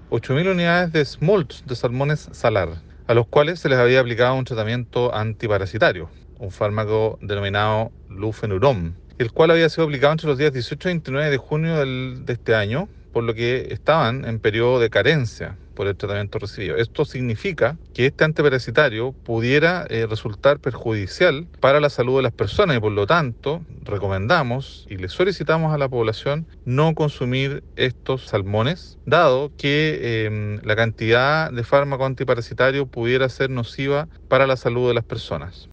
8.000 unidades de smolts de salmones salar, a los cuales se les había aplicado un tratamiento antiparasitario, un fármaco denominado lufenurom, el cual había sido aplicado entre los días 18 y 29 de junio de este año, por lo que estaban en periodo de carencia por el tratamiento recibido. Esto significa que este antiparasitario pudiera resultar perjudicial para la salud de las personas y por lo tanto recomendamos y le solicitamos a la población no consumir estos salmones, dado que la cantidad de fármaco antiparasitario pudiera ser nociva para la salud de las personas.